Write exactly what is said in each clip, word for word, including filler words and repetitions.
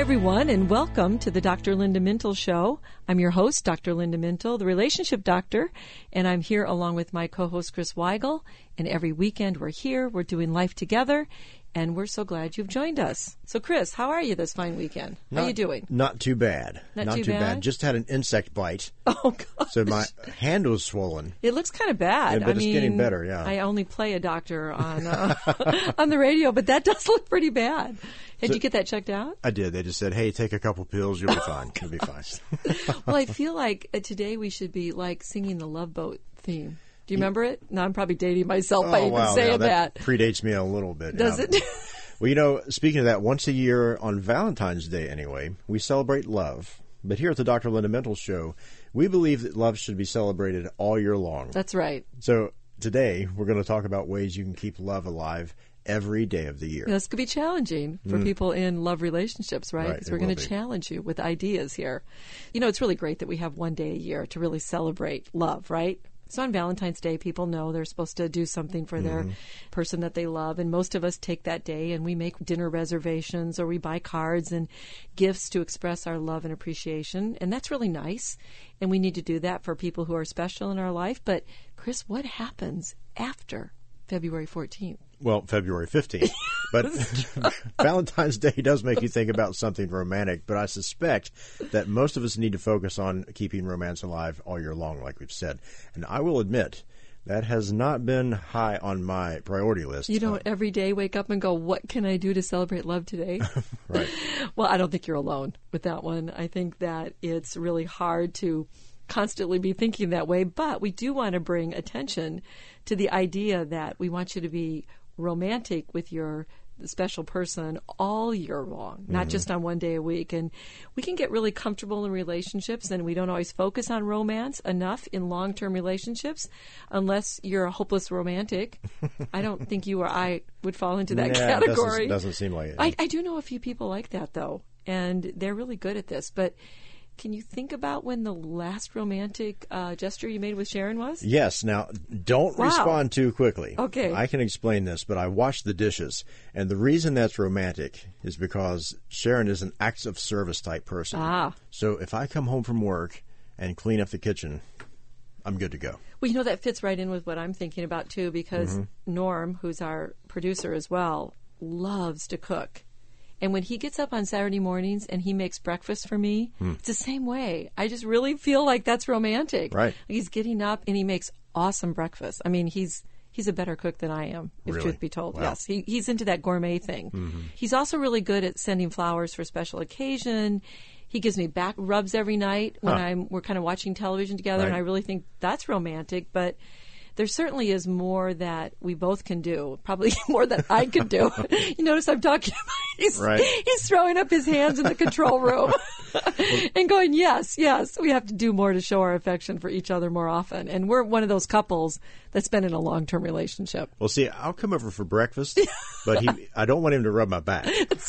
everyone, and welcome to the Doctor Linda Mintle Show. I'm your host, Doctor Linda Mintle, the relationship doctor, and I'm here along with my co-host, Chris Weigel. And every weekend we're here, we're doing life together, and we're so glad you've joined us. So, Chris, how are you this fine weekend? How Not, are you doing? Not too bad. Not, not too, too bad? bad. Just had an insect bite. Oh, God. So my hand was swollen. It looks kind of bad. Yeah, but I it's mean, getting better, yeah. I only play a doctor on uh, on the radio, but that does look pretty bad. Did So- you get that checked out? I did. They just said, hey, take a couple pills. You'll be fine. You'll be fine. Well, I feel like uh, today we should be like singing the Love Boat theme. Do you remember it? No, I'm probably dating myself by oh, even wow. saying Yeah, that. that predates me a little bit. Does yeah. it? Well, you know, speaking of that, once a year on Valentine's Day anyway, we celebrate love. But here at the Doctor Linda Mintle Show, we believe that love should be celebrated all year long. That's right. So today, we're going to talk about ways you can keep love alive every day of the year. This could be challenging for Mm. people in love relationships, right? Right, Because it we're going will to be. challenge you with ideas here. You know, it's really great that we have one day a year to really celebrate love, right? So on Valentine's Day, people know they're supposed to do something for their Mm-hmm. person that they love. And most of us take that day and we make dinner reservations or we buy cards and gifts to express our love and appreciation. And that's really nice. And we need to do that for people who are special in our life. But Chris, what happens after February fourteenth? Well, February fifteenth. But Valentine's Day does make you think about something romantic, but I suspect that most of us need to focus on keeping romance alive all year long, like we've said. And I will admit, that has not been high on my priority list. You don't Uh, every day wake up and go, what can I do to celebrate love today? right. Well, I don't think you're alone with that one. I think that it's really hard to constantly be thinking that way, but we do want to bring attention to the idea that we want you to be romantic with your special person all year long, not just on one day a week. And we can get really comfortable in relationships, and we don't always focus on romance enough in long-term relationships unless you're a hopeless romantic. I don't think you or I would fall into that Nah, category. Doesn't, doesn't seem like it. I, I do know a few people like that, though, and they're really good at this. But can you think about when the last romantic uh, gesture you made with Sharon was? Yes. Now, don't Wow. respond too quickly. Okay. I can explain this, but I washed the dishes. And the reason that's romantic is because Sharon is an acts of service type person. Ah. So if I come home from work and clean up the kitchen, I'm good to go. Well, you know, that fits right in with what I'm thinking about, too, because Norm, who's our producer as well, loves to cook. And when he gets up on Saturday mornings and he makes breakfast for me, it's the same way. I just really feel like that's romantic. Right. He's getting up and he makes awesome breakfast. I mean, he's he's a better cook than I am, if Really? truth be told. Wow. Yes, he, he's into that gourmet thing. He's also really good at sending flowers for special occasion. He gives me back rubs every night when Huh. I'm we're kind of watching television together, and Right. I really think that's romantic. But there certainly is more that we both can do, probably more than I could do. You notice I'm talking about he's, Right. he's throwing up his hands in the control room and going, yes, yes, we have to do more to show our affection for each other more often. And we're one of those couples that's been in a long-term relationship. Well, see, I'll come over for breakfast, but he, I don't want him to rub my back.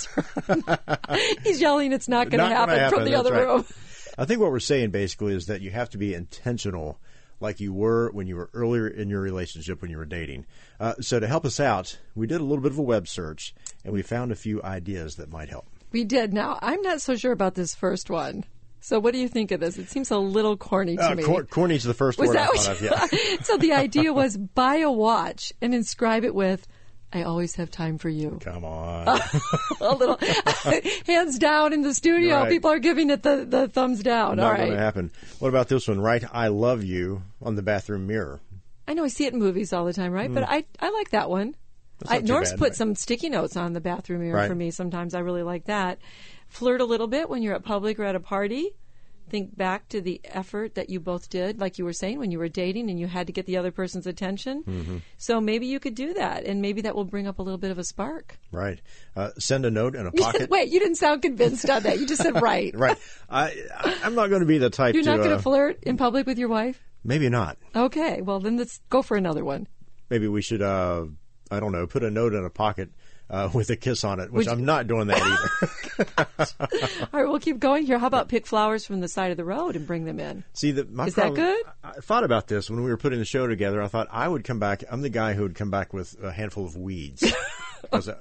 He's yelling it's not going to Not gonna happen, from happen, the that's other right. room. I think what we're saying basically is that you have to be intentional like you were when you were earlier in your relationship when you were dating. Uh, so to help us out, we did a little bit of a web search, and we found a few ideas that might help. We did. Now, I'm not so sure about this first one. So what do you think of this? It seems a little corny to Uh, me. cor- corny's the first Was word that I what thought you- of, yeah. So the idea was buy a watch and inscribe it with, I always have time for you. Come on. A little hands down in the studio. Right. People are giving it the, the thumbs down. Not All going right. to happen. What about this one? Write I love you on the bathroom mirror. I know I see it in movies all the time, right? But I, I like that one. That's I, not too Norm's bad, put right? some sticky notes on the bathroom mirror Right. for me sometimes. I really like that. Flirt a little bit when you're at public or at a party. Think back to the effort that you both did, like you were saying, when you were dating and you had to get the other person's attention. Mm-hmm. So maybe you could do that, and maybe that will bring up a little bit of a spark. Right. Uh, send a note in a pocket. Wait, you didn't sound convinced on that. You just said right. Right. I, I, I'm not going to be the type You're to... not going to uh, flirt in public with your wife? Maybe not. Okay, well, then let's go for another one. Maybe we should, uh, I don't know, put a note in a pocket uh, with a kiss on it, which Would I'm you- not doing that either. All right, we'll keep going here. How about pick flowers from the side of the road and bring them in? See, the, my Is that problem- good? I, I thought about this when we were putting the show together. I thought I would come back. I'm the guy who would come back with a handful of weeds. 'Cause, uh,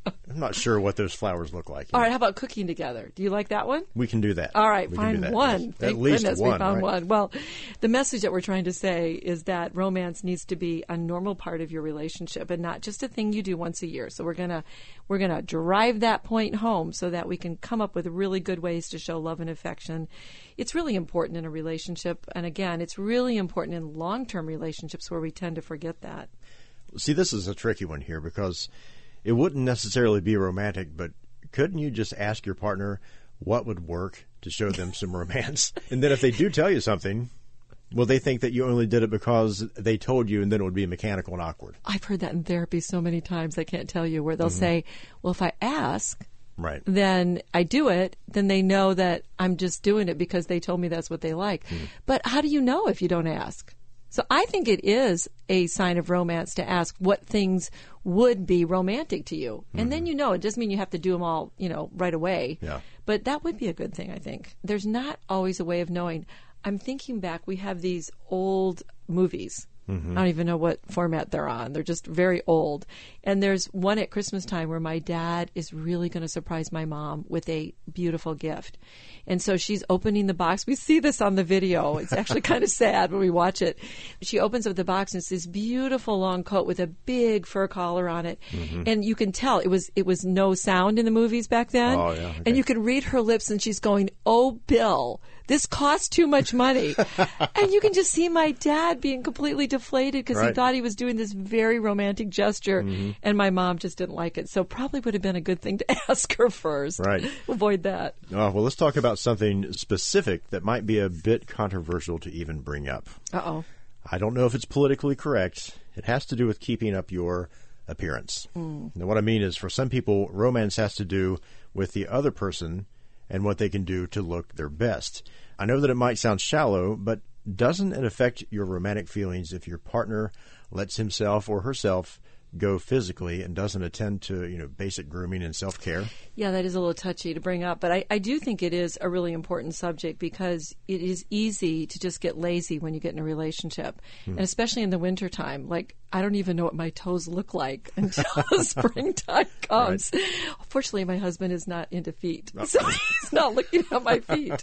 I'm not sure what those flowers look like. All right, how about cooking together? Do you like that one? We can do that. All right, we can find do that. one. Yes. Thank At least goodness one, we found right? one. Well, the message that we're trying to say is that romance needs to be a normal part of your relationship and not just a thing you do once a year. So we're gonna we're gonna drive that point home so that we can come up with really good ways to show love and affection. It's really important in a relationship, and again, it's really important in long-term relationships where we tend to forget that. See, this is a tricky one here because it wouldn't necessarily be romantic, but couldn't you just ask your partner what would work to show them some romance? And then if they do tell you something, will they think that you only did it because they told you and then it would be mechanical and awkward? I've heard that in therapy so many times, I can't tell you, where they'll mm-hmm. say, well, if I ask, right, then I do it, then they know that I'm just doing it because they told me that's what they like. Mm-hmm. But how do you know if you don't ask? So I think it is a sign of romance to ask what things would be romantic to you. And mm-hmm. then you know, it doesn't mean you have to do them all, you know, right away. Yeah. But that would be a good thing, I think. There's not always a way of knowing. I'm thinking back, we have these old movies. Mm-hmm. I don't even know what format they're on. They're just very old. And there's one at Christmas time where my dad is really going to surprise my mom with a beautiful gift. And so she's opening the box. We see this on the video. It's actually kind of sad when we watch it. She opens up the box and it's this beautiful long coat with a big fur collar on it. Mm-hmm. And you can tell it was it was no sound in the movies back then. Oh, yeah, okay. And you can read her lips and she's going, "Oh, Bill, this costs too much money." And you can just see my dad being completely deflated because right. he thought he was doing this very romantic gesture. Mm-hmm. And my mom just didn't like it. So probably would have been a good thing to ask her first. Right. Avoid that. Oh, well, let's talk about something specific that might be a bit controversial to even bring up. Uh-oh. I don't know if it's politically correct. It has to do with keeping up your appearance. Mm. Now, what I mean is for some people, romance has to do with the other person and what they can do to look their best. I know that it might sound shallow, but doesn't it affect your romantic feelings if your partner lets himself or herself go physically and doesn't attend to, you know, basic grooming and self-care? Yeah, that is a little touchy to bring up, but I, I do think it is a really important subject because it is easy to just get lazy when you get in a relationship, hmm. and especially in the wintertime. Like, I don't even know what my toes look like until the springtime comes. Right. Fortunately, my husband is not into feet, oh. so he's not looking at my feet.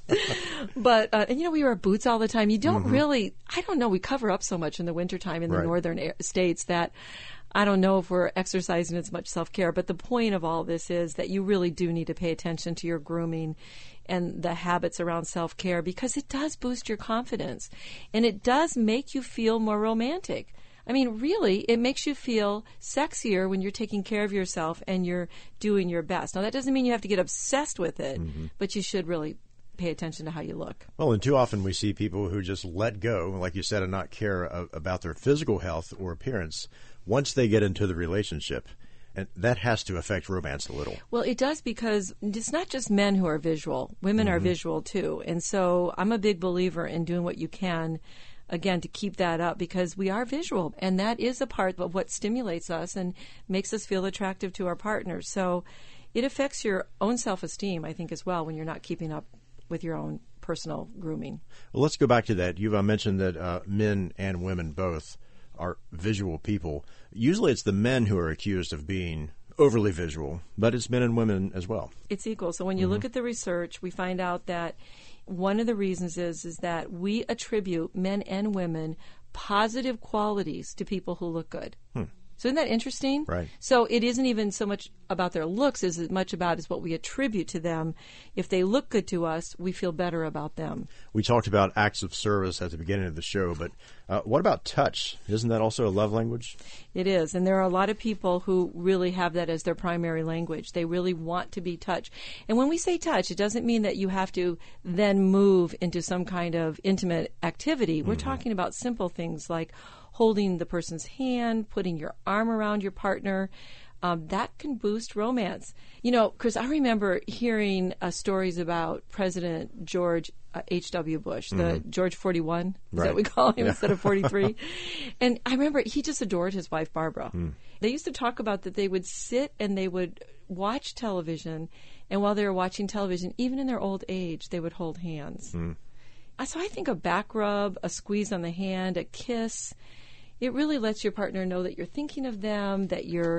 But, uh, and you know, we wear boots all the time. You don't mm-hmm. really, I don't know, we cover up so much in the wintertime in the right. northern air, states that I don't know if we're exercising as much self-care, but the point of all this is that you really do need to pay attention to your grooming and the habits around self-care because it does boost your confidence and it does make you feel more romantic. I mean, really, it makes you feel sexier when you're taking care of yourself and you're doing your best. Now, that doesn't mean you have to get obsessed with it, mm-hmm. but you should really pay attention to how you look. Well, and too often we see people who just let go, like you said, and not care uh, about their physical health or appearance once they get into the relationship. And that has to affect romance a little. Well, it does because it's not just men who are visual. Women mm-hmm. are visual too. And so I'm a big believer in doing what you can, again, to keep that up because we are visual. And that is a part of what stimulates us and makes us feel attractive to our partners. So it affects your own self-esteem, I think, as well when you're not keeping up with your own personal grooming. Well, let's go back to that. You've uh, mentioned that uh, men and women both are visual people. Usually it's the men who are accused of being overly visual, but it's men and women as well. It's equal. So when you mm-hmm. look at the research, we find out that one of the reasons is, is that we attribute men and women positive qualities to people who look good. Hmm. So isn't that interesting? Right. So it isn't even so much about their looks as much about is what we attribute to them. If they look good to us, we feel better about them. We talked about acts of service at the beginning of the show, but uh, what about touch? Isn't that also a love language? It is, and there are a lot of people who really have that as their primary language. They really want to be touched. And when we say touch, it doesn't mean that you have to then move into some kind of intimate activity. We're mm-hmm. talking about simple things like holding the person's hand, putting your arm around your partner. Um, that can boost romance. You know, Chris, I remember hearing uh, stories about President George uh, H W. Bush, the mm-hmm. George forty-one, is right. that what we call him yeah. instead of forty-three? And I remember he just adored his wife, Barbara. Mm. They used to talk about that they would sit and they would watch television, and while they were watching television, even in their old age, they would hold hands. Mm. So I think a back rub, a squeeze on the hand, a kiss, it really lets your partner know that you're thinking of them, that you're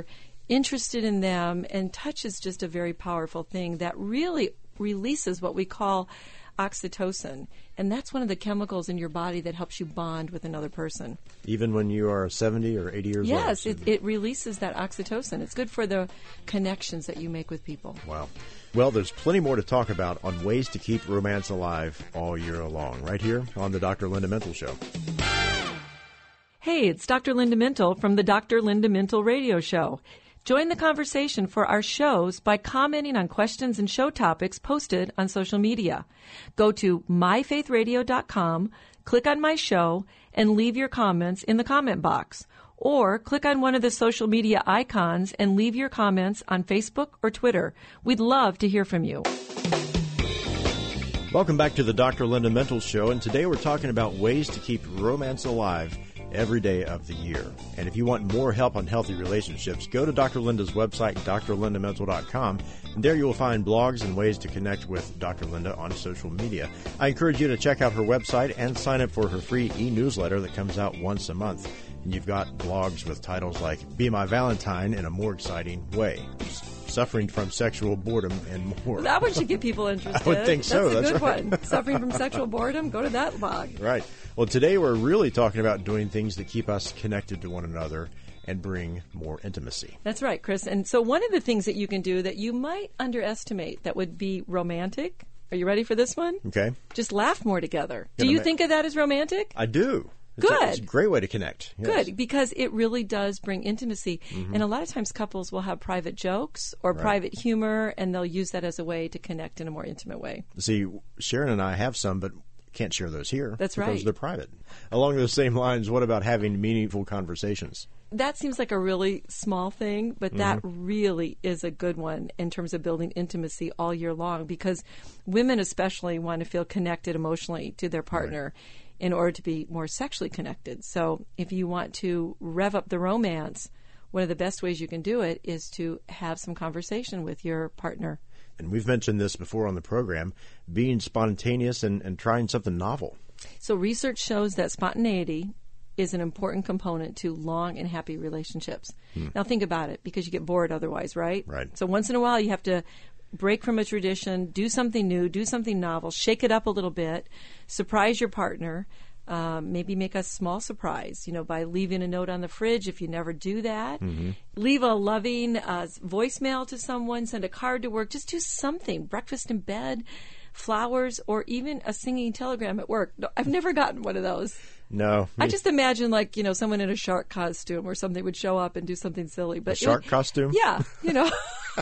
interested in them, and touch is just a very powerful thing that really releases what we call oxytocin, and that's one of the chemicals in your body that helps you bond with another person. Even when you are seventy or eighty years yes, old? Yes, it, it releases that oxytocin. It's good for the connections that you make with people. Wow. Well, there's plenty more to talk about on ways to keep romance alive all year long, right here on the Doctor Linda Mintle Show. Hey, it's Doctor Linda Mintle from the Doctor Linda Mintle Radio Show. Join the conversation for our shows by commenting on questions and show topics posted on social media. Go to my faith radio dot com, click on my show, and leave your comments in the comment box. Or click on one of the social media icons and leave your comments on Facebook or Twitter. We'd love to hear from you. Welcome back to the Doctor Linda Mintle Show, and today we're talking about ways to keep romance alive every day of the year. And if you want more help on healthy relationships, go to Doctor Linda's website, D R linda mental dot com, and there you will find blogs and ways to connect with Doctor Linda on social media. I encourage you to check out her website and sign up for her free e-newsletter that comes out once a month. And you've got blogs with titles like Be My Valentine in a More Exciting Way, Suffering from Sexual Boredom, and more. That one should get people interested. I would think so. That's a That's good right. one. Suffering from sexual boredom, go to that blog. Right. Well, today we're really talking about doing things that keep us connected to one another and bring more intimacy. That's right, Chris. And so one of the things that you can do that you might underestimate that would be romantic. Are you ready for this one? Okay. Just laugh more together. Gonna Do you ma- think of that as romantic? I do. It's Good. A, it's a great way to connect. Yes. Good, because it really does bring intimacy. Mm-hmm. And a lot of times couples will have private jokes or right. private humor, and they'll use that as a way to connect in a more intimate way. See, Sharon and I have some, but can't share those here. That's because right. they're private. Along those same lines, what about having meaningful conversations? That seems like a really small thing, but that mm-hmm. really is a good one in terms of building intimacy all year long, because women especially want to feel connected emotionally to their partner. Right. In order to be more sexually connected. So if you want to rev up the romance, one of the best ways you can do it is to have some conversation with your partner. And we've mentioned this before on the program, being spontaneous and, and trying something novel. So research shows that spontaneity is an important component to long and happy relationships. Hmm. Now think about it, because you get bored otherwise, right? Right. So once in a while you have to break from a tradition, do something new, do something novel, shake it up a little bit, surprise your partner, um, maybe make a small surprise, you know, by leaving a note on the fridge if you never do that. Mm-hmm. Leave a loving uh, voicemail to someone, send a card to work, just do something, breakfast in bed, flowers, or even a singing telegram at work. No, I've never gotten one of those. No. I just imagine, like, you know, someone in a shark costume or something would show up and do something silly. But a shark would, costume? Yeah, you know.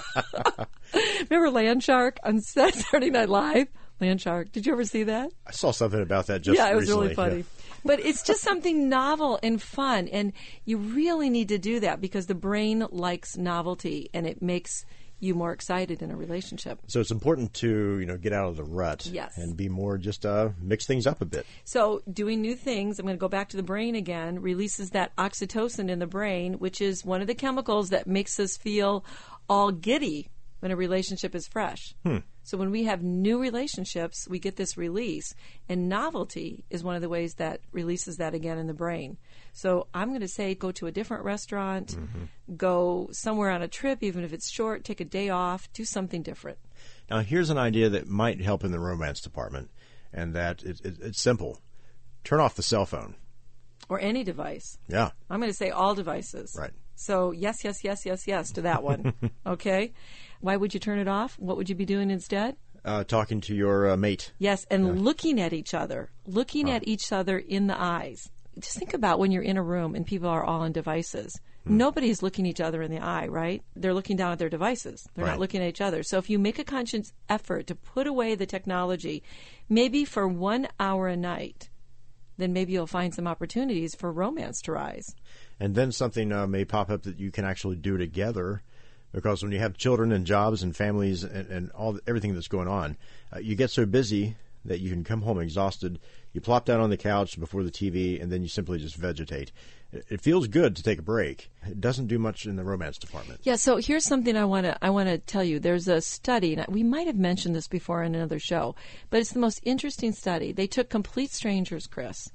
Remember Land Shark on Saturday Night Live? Land Shark. Did you ever see that? I saw something about that just Yeah, it was recently. really funny. Yeah. But it's just something novel and fun, and you really need to do that because the brain likes novelty, and it makes you more excited in a relationship. So it's important to, you know, get out of the rut. Yes. And be more, just uh, mix things up a bit. So doing new things, I'm going to go back to the brain again, releases that oxytocin in the brain, which is one of the chemicals that makes us feel all giddy when a relationship is fresh. Hmm. So when we have new relationships, we get this release, and novelty is one of the ways that releases that again in the brain. So I'm going to say go to a different restaurant, mm-hmm. go somewhere on a trip, even if it's short, take a day off, do something different. Now, here's an idea that might help in the romance department, and that it, it, it's simple. Turn off the cell phone. Or any device. Yeah. I'm going to say all devices. Right. So yes, yes, yes, yes, yes to that one. Okay? Why would you turn it off? What would you be doing instead? Uh, talking to your uh, mate. Yes, and yeah. looking at each other. Looking oh. at each other in the eyes. Just think about when you're in a room and people are all on devices. Hmm. Nobody's looking each other in the eye, right? They're looking down at their devices. They're right. not looking at each other. So if you make a conscious effort to put away the technology, maybe for one hour a night, then maybe you'll find some opportunities for romance to rise. And then something uh, may pop up that you can actually do together, because when you have children and jobs and families and, and all everything that's going on, uh, you get so busy that you can come home exhausted. You plop down on the couch before the T V, and then you simply just vegetate. It, it feels good to take a break. It doesn't do much in the romance department. Yeah, so here's something I want to I want to tell you. There's a study, and we might have mentioned this before in another show, but it's the most interesting study. They took complete strangers, Chris,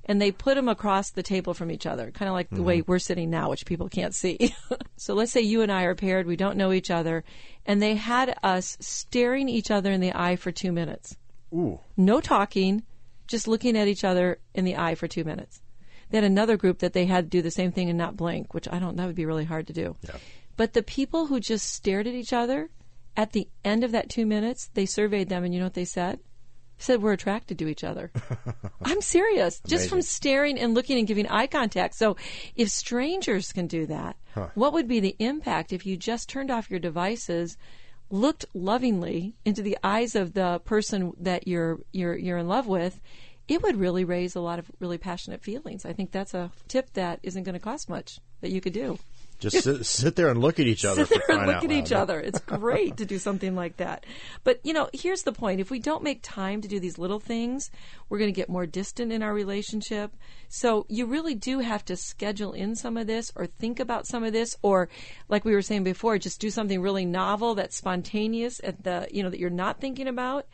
and they put them across the table from each other, kind of like the mm-hmm. way we're sitting now, which people can't see. So let's say you and I are paired, we don't know each other, and they had us staring each other in the eye for two minutes. Ooh. No talking, just looking at each other in the eye for two minutes. They had another group that they had to do the same thing and not blink, which I don't, that would be really hard to do. Yeah. But the people who just stared at each other, at the end of that two minutes, they surveyed them, and you know what they said? They said, we're attracted to each other. I'm serious. Amazing. Just from staring and looking and giving eye contact. So if strangers can do that, huh. what would be the impact if you just turned off your devices, looked lovingly into the eyes of the person that you're you're you're in love with? It would really raise a lot of really passionate feelings. I think that's a tip that isn't going to cost much that you could do. Just sit, sit there and look at each other. Sit for there and crying look out at each loud. other. It's great to do something like that. But, you know, here's the point. If we don't make time to do these little things, we're going to get more distant in our relationship. So you really do have to schedule in some of this or think about some of this, or like we were saying before, just do something really novel that's spontaneous at the, you know, that you're not thinking about.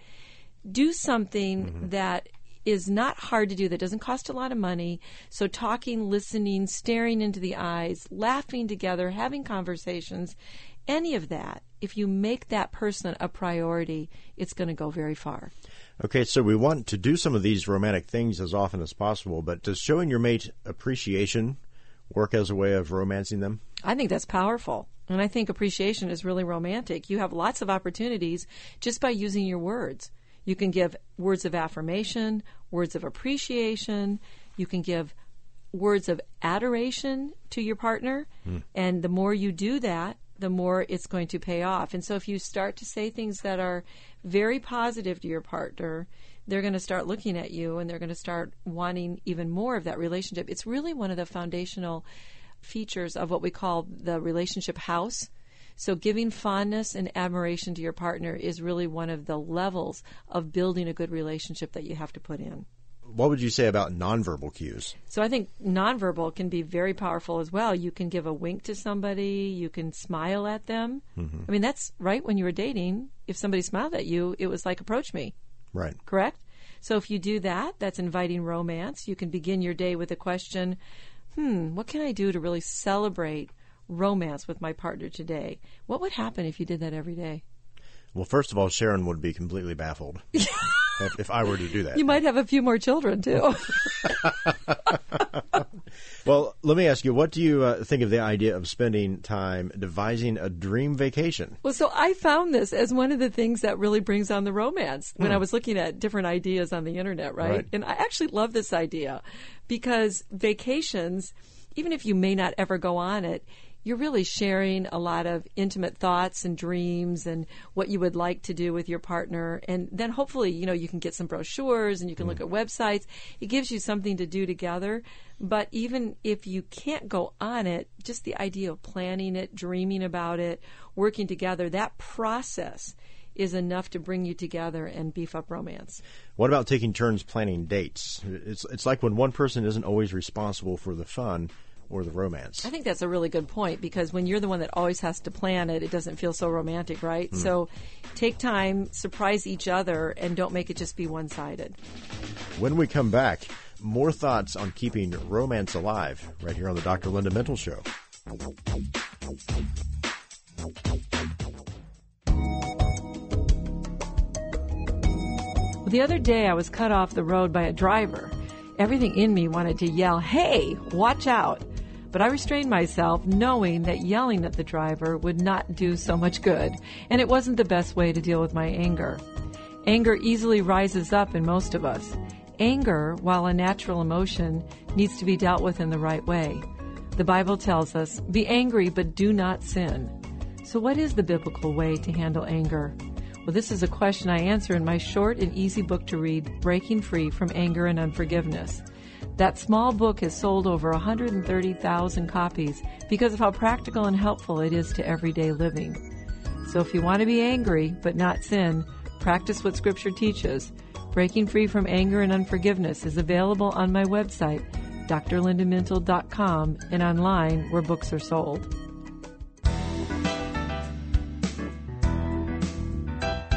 Do something mm-hmm. that is not hard to do, that doesn't cost a lot of money. So talking, listening, staring into the eyes, laughing together, having conversations, any of that, if you make that person a priority, it's going to go very far. Okay, so we want to do some of these romantic things as often as possible, but does showing your mate appreciation work as a way of romancing them? I think that's powerful. And I think appreciation is really romantic. You have lots of opportunities just by using your words. You can give words of affirmation, words of appreciation. You can give words of adoration to your partner. Mm. And the more you do that, the more it's going to pay off. And so if you start to say things that are very positive to your partner, they're going to start looking at you and they're going to start wanting even more of that relationship. It's really one of the foundational features of what we call the relationship house. So giving fondness and admiration to your partner is really one of the levels of building a good relationship that you have to put in. What would you say about nonverbal cues? So I think nonverbal can be very powerful as well. You can give a wink to somebody. You can smile at them. Mm-hmm. I mean, that's right. When you were dating, if somebody smiled at you, it was like, approach me. Right. Correct? So if you do that, that's inviting romance. You can begin your day with a question, hmm, what can I do to really celebrate romance with my partner today? What would happen if you did that every day? Well, first of all, Sharon would be completely baffled if, if I were to do that. You might have a few more children, too. Well, let me ask you, what do you uh, think of the idea of spending time devising a dream vacation? Well, so I found this as one of the things that really brings on the romance when hmm. I was looking at different ideas on the internet, right? right? And I actually love this idea because vacations, even if you may not ever go on it, you're really sharing a lot of intimate thoughts and dreams and what you would like to do with your partner. And then hopefully, you know, you can get some brochures and you can mm. look at websites. It gives you something to do together. But even if you can't go on it, just the idea of planning it, dreaming about it, working together, that process is enough to bring you together and beef up romance. What about taking turns planning dates? It's it's like when one person isn't always responsible for the fun or the romance. I think that's a really good point because when you're the one that always has to plan it, it doesn't feel so romantic, right? Mm. So take time, surprise each other, and don't make it just be one-sided. When we come back, more thoughts on keeping romance alive right here on the Doctor Linda Mintle Show. Well, the other day I was cut off the road by a driver. Everything in me wanted to yell, "Hey, watch out!" But I restrained myself, knowing that yelling at the driver would not do so much good, and it wasn't the best way to deal with my anger. Anger easily rises up in most of us. Anger, while a natural emotion, needs to be dealt with in the right way. The Bible tells us, "Be angry, but do not sin." So what is the biblical way to handle anger? Well, this is a question I answer in my short and easy book to read, Breaking Free from Anger and Unforgiveness. That small book has sold over one hundred thirty thousand copies because of how practical and helpful it is to everyday living. So if you want to be angry but not sin, practice what Scripture teaches. Breaking Free from Anger and Unforgiveness is available on my website, D R linda mintle dot com, and online where books are sold.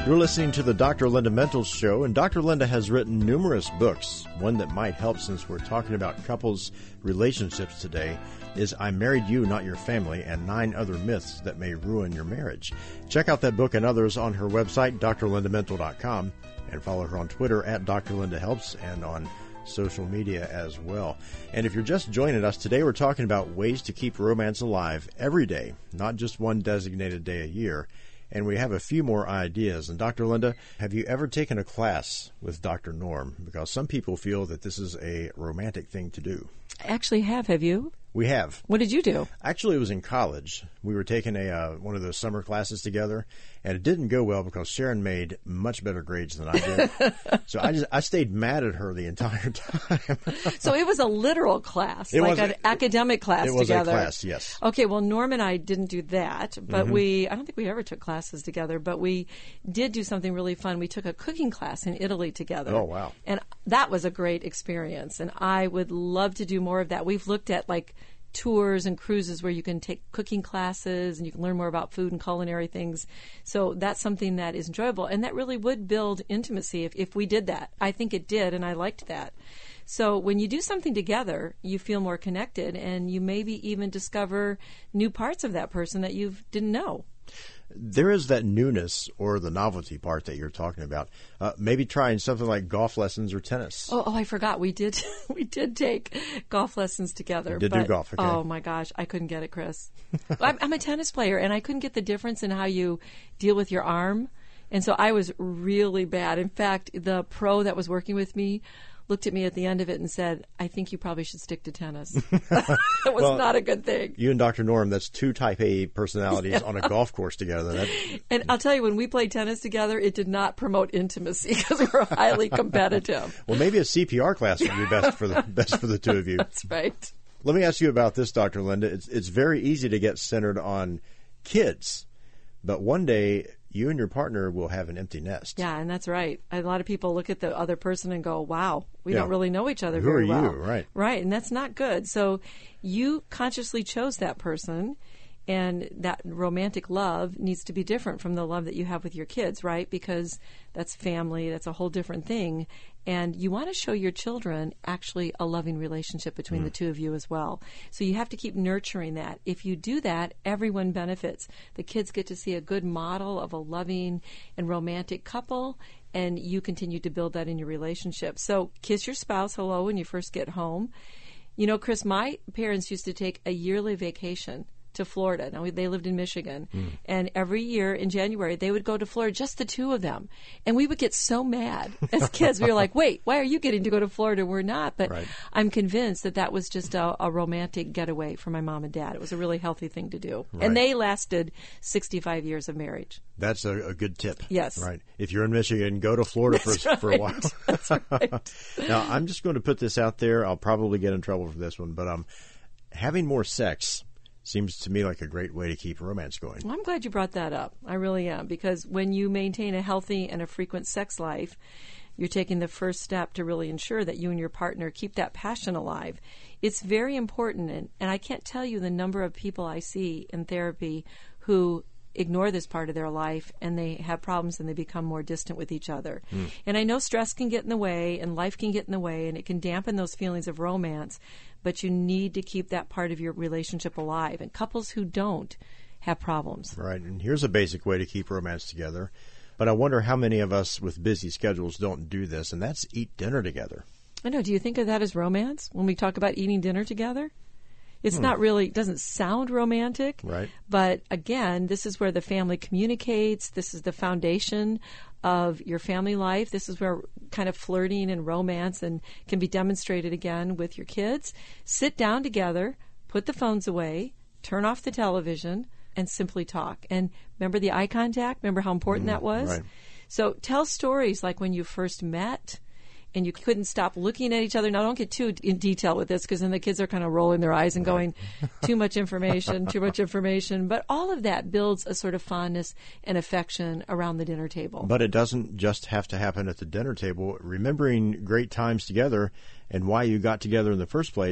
You're listening to the Doctor Linda Mental Show, and Doctor Linda has written numerous books. One that might help, since we're talking about couples' relationships today, is I Married You, Not Your Family, and Nine Other Myths That May Ruin Your Marriage. Check out that book and others on her website, D R linda mental dot com, and follow her on Twitter at Doctor Linda Helps and on social media as well. And if you're just joining us, today we're talking about ways to keep romance alive every day, not just one designated day a year. And we have a few more ideas. And Doctor Linda, have you ever taken a class with Doctor Norm? Because some people feel that this is a romantic thing to do. I actually have. Have you? We have. What did you do? Actually, it was in college. We were taking a uh, one of those summer classes together, and it didn't go well because Sharon made much better grades than I did. So I just I stayed mad at her the entire time. So it was a literal class, it like was, an it, academic class it was together. a class, yes. Okay, well, Norm and I didn't do that, but Mm-hmm. we, I don't think we ever took classes together, but we did do something really fun. We took a cooking class in Italy together. Oh, wow. And that was a great experience, and I would love to do more of that. We've looked at, like, tours and cruises where you can take cooking classes and you can learn more about food and culinary things. So that's something that is enjoyable, and that really would build intimacy if, if we did that. I think it did, and I liked that. So when you do something together, you feel more connected, and you maybe even discover new parts of that person that you didn't know. There is that newness or the novelty part that you're talking about. Uh, maybe trying something like golf lessons or tennis. Oh, oh, I forgot. We did we did take golf lessons together. You did but, do golf, okay. Oh, my gosh. I couldn't get it, Chris. I'm, I'm a tennis player, and I couldn't get the difference in how you deal with your arm. And so I was really bad. In fact, the pro that was working with me looked at me at the end of it and said, I think you probably should stick to tennis. It was well, not a good thing. You and Doctor Norm, that's two type A personalities yeah. on a golf course together. That... And I'll tell you, when we played tennis together, it did not promote intimacy because we were highly competitive. Well, maybe a C P R class would be best for the best for the two of you. That's right. Let me ask you about this, Doctor Linda. It's it's very easy to get centered on kids, but one day you and your partner will have an empty nest. Yeah, and that's right. A lot of people look at the other person and go, wow, we yeah. don't really know each other Who very are well. you? Right. Right, and that's not good. So you consciously chose that person, and that romantic love needs to be different from the love that you have with your kids, right? Because that's family, that's a whole different thing. And you want to show your children actually a loving relationship between mm. the two of you as well. So you have to keep nurturing that. If you do that, everyone benefits. The kids get to see a good model of a loving and romantic couple, and you continue to build that in your relationship. So kiss your spouse hello when you first get home. You know, Chris, my parents used to take a yearly vacation to Florida. Now, they lived in Michigan. Mm. And every year in January, they would go to Florida, just the two of them. And we would get so mad as kids. We were like, wait, why are you getting to go to Florida? We're not. But right. I'm convinced that that was just a, a romantic getaway for my mom and dad. It was a really healthy thing to do. Right. And they lasted sixty-five years of marriage. That's a, a good tip. Yes. Right. If you're in Michigan, go to Florida for, right. for a while. That's right. Now, I'm just going to put this out there. I'll probably get in trouble for this one, but um, having more sex seems to me like a great way to keep romance going. Well, I'm glad you brought that up. I really am, because when you maintain a healthy and a frequent sex life, you're taking the first step to really ensure that you and your partner keep that passion alive. It's very important, and, and I can't tell you the number of people I see in therapy who ignore this part of their life, and they have problems and they become more distant with each other. Mm. And I know stress can get in the way and life can get in the way, and it can dampen those feelings of romance, but you need to keep that part of your relationship alive. And couples who don't have problems. Right. And here's a basic way to keep romance together. But I wonder how many of us with busy schedules don't do this, and that's eat dinner together. I know. Do you think of that as romance when we talk about eating dinner together? It's hmm. not really, it doesn't sound romantic. Right. But again, this is where the family communicates. This is the foundation of your family life. This is where kind of flirting and romance and can be demonstrated again with your kids. Sit down together, put the phones away, turn off the television, and simply talk. And remember the eye contact? Remember how important mm, that was? Right. So tell stories like when you first met and you couldn't stop looking at each other. Now, don't get too in detail with this, because then the kids are kind of rolling their eyes and going, too much information, too much information. But all of that builds a sort of fondness and affection around the dinner table. But it doesn't just have to happen at the dinner table. Remembering great times together and why you got together in the first place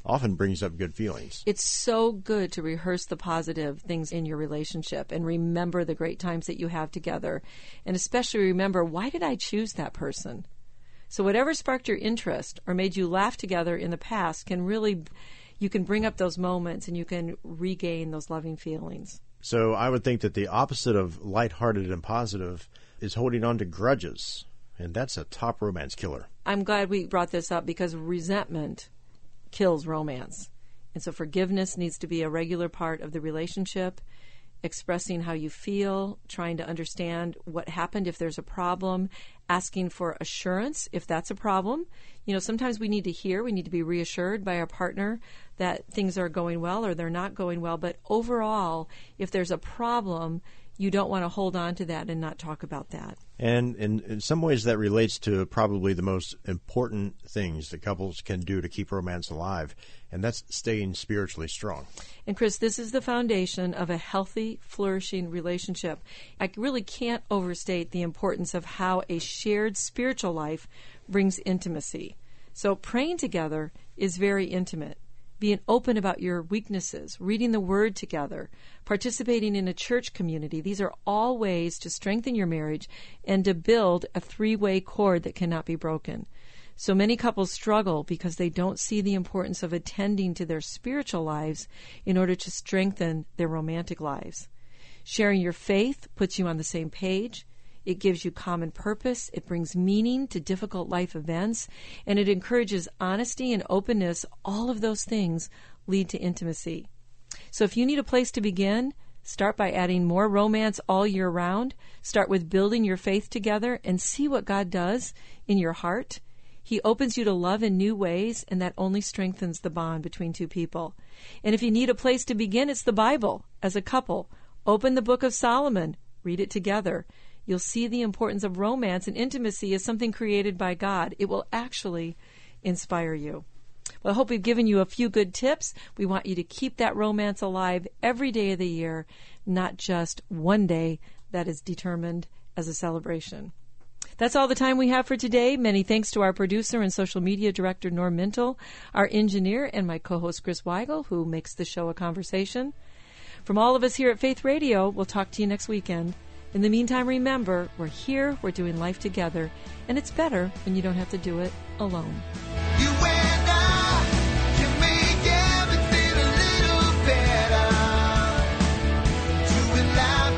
often brings up good feelings. It's so good to rehearse the positive things in your relationship and remember the great times that you have together. And especially remember, why did I choose that person? So whatever sparked your interest or made you laugh together in the past can really, you can bring up those moments and you can regain those loving feelings. So I would think that the opposite of lighthearted and positive is holding on to grudges. And that's a top romance killer. I'm glad we brought this up because resentment kills romance. And so forgiveness needs to be a regular part of the relationship, expressing how you feel, trying to understand what happened if there's a problem, asking for assurance if that's a problem. You know, sometimes we need to hear, we need to be reassured by our partner that things are going well or they're not going well. But overall, if there's a problem, you don't want to hold on to that and not talk about that. And in, in some ways that relates to probably the most important things that couples can do to keep romance alive, and that's staying spiritually strong. And Chris, this is the foundation of a healthy, flourishing relationship. I really can't overstate the importance of how a shared spiritual life brings intimacy. So praying together is very intimate. Being open about your weaknesses, reading the Word together, participating in a church community. These are all ways to strengthen your marriage and to build a three-way cord that cannot be broken. So many couples struggle because they don't see the importance of attending to their spiritual lives in order to strengthen their romantic lives. Sharing your faith puts you on the same page. It gives you common purpose. It brings meaning to difficult life events, and it encourages honesty and openness. All of those things lead to intimacy. So if you need a place to begin, start by adding more romance all year round. Start with building your faith together and see what God does in your heart. He opens you to love in new ways, and that only strengthens the bond between two people. And if you need a place to begin, it's the Bible. As a couple, open the Book of Solomon. Read it together. You'll see the importance of romance and intimacy as something created by God. It will actually inspire you. Well, I hope we've given you a few good tips. We want you to keep that romance alive every day of the year, not just one day that is determined as a celebration. That's all the time we have for today. Many thanks to our producer and social media director, Norm Mintle, our engineer, and my co-host, Chris Weigel, who makes the show a conversation. From all of us here at Faith Radio, we'll talk to you next weekend. In the meantime, remember, we're here, we're doing life together, and it's better when you don't have to do it alone. You and I can make everything a little better, doing life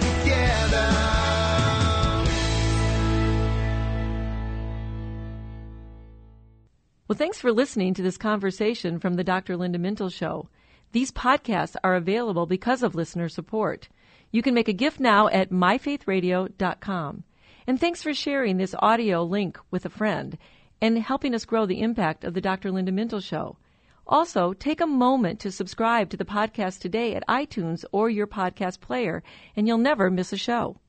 together. Well, thanks for listening to this conversation from the Doctor Linda Mintle Show. These podcasts are available because of listener support. You can make a gift now at my faith radio dot com. And thanks for sharing this audio link with a friend and helping us grow the impact of the Doctor Linda Mintle Show. Also, take a moment to subscribe to the podcast today at iTunes or your podcast player, and you'll never miss a show.